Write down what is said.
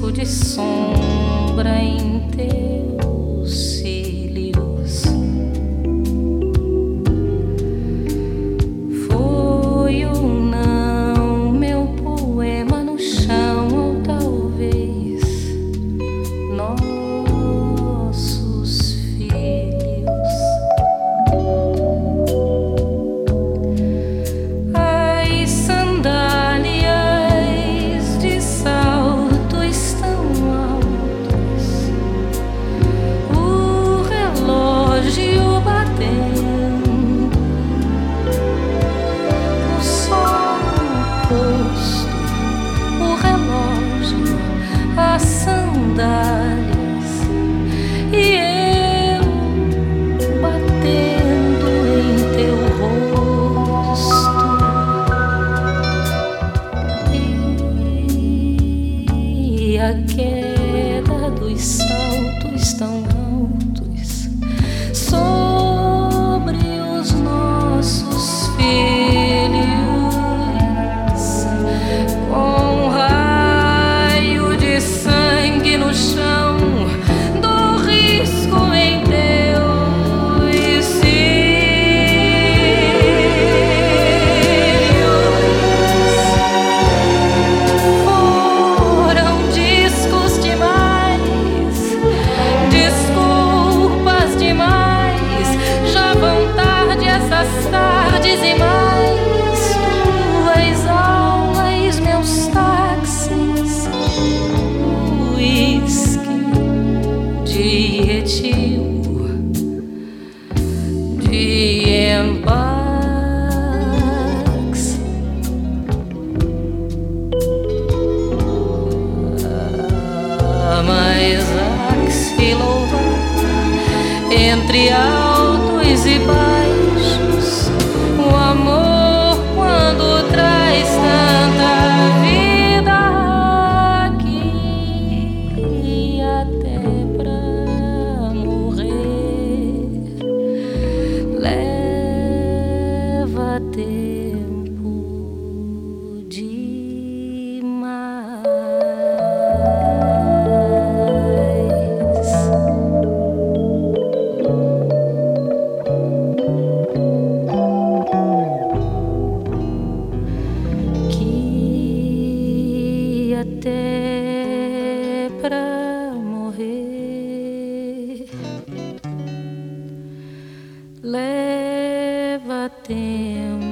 risco de sombra em teus cílios. Foi ou não meu poema no chão, ou talvez nossos filhos. As sandálias de salto estão altos, o relógio batendo, o sol posto, o relógio, as sandálias e eu batendo em teu rosto. E a queda dos saltos tão altos sobre os nossos filhos, com raio de sangue no chão, do risco em teus cílios. Foram discos demais, desculpas demais, já vão tarde essas tardes e mais. Tuas aulas, meus táxis, uísque de etil, de empax. Mas axilova entre altos e baixos, o amor quando traz tanta vida aqui, até pra morrer leva tempo demais. Que até pra morrer leva tempo